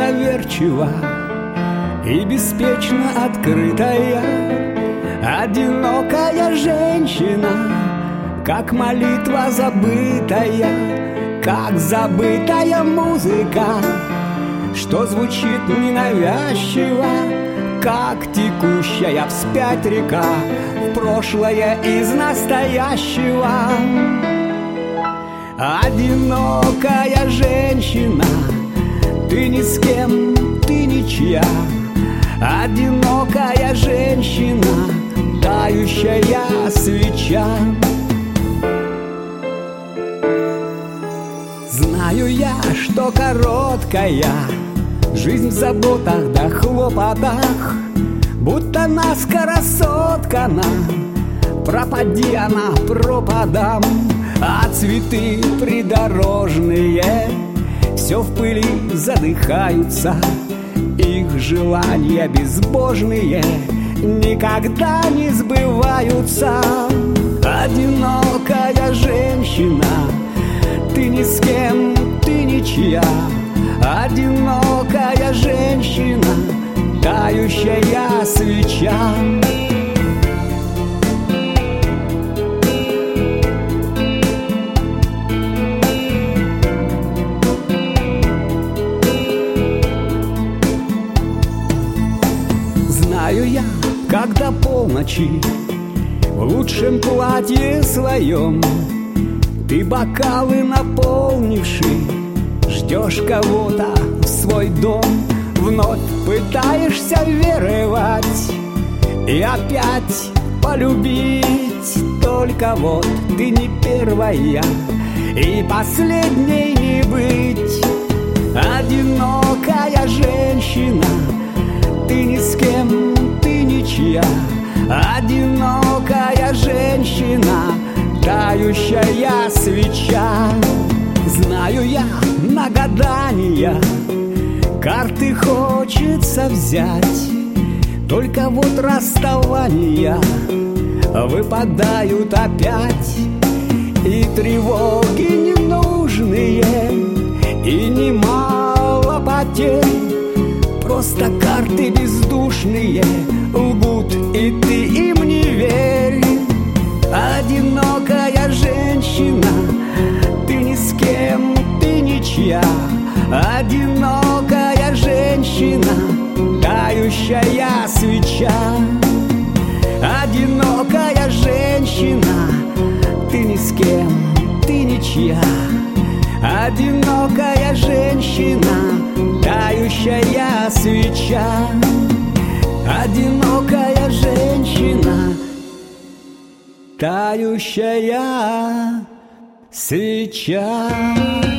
доверчива и беспечно открытая, одинокая женщина, как молитва забытая, как забытая музыка, что звучит ненавязчиво, как текущая вспять река в прошлое из настоящего. Одинокая женщина, ты ни с кем, ты ничья. Одинокая женщина, тающая свеча. Знаю я, что короткая жизнь в заботах да хлопотах, будто наскоро соткана, пропади она пропадам. А цветы придорожные все в пыли задыхаются, их желания безбожные никогда не сбываются. Одинокая женщина, ты ни с кем, ты ничья. Одинокая женщина, тающая свеча. Знаю я, когда полночи в лучшем платье своем ты бокалы наполнивший ждешь кого-то в свой дом, вновь пытаешься веровать и опять полюбить. Только вот ты не первая и последней не быть. Одинокая женщина, ты ни с кем, ты ничья. Одинокая женщина, тающая свеча. Знаю я на гадания, карты хочется взять, только вот расставания выпадают опять. И тревоги ненужные, и немало потерь, просто карты бездушные лгут, и ты им не верь. Одинокая женщина, ты ни с кем, ты ничья. Одинокая женщина, тающая свеча. Одинокая женщина, ты ни с кем, ты ничья. Одинокая женщина, тающая свеча. Одинокая женщина, тающая свеча.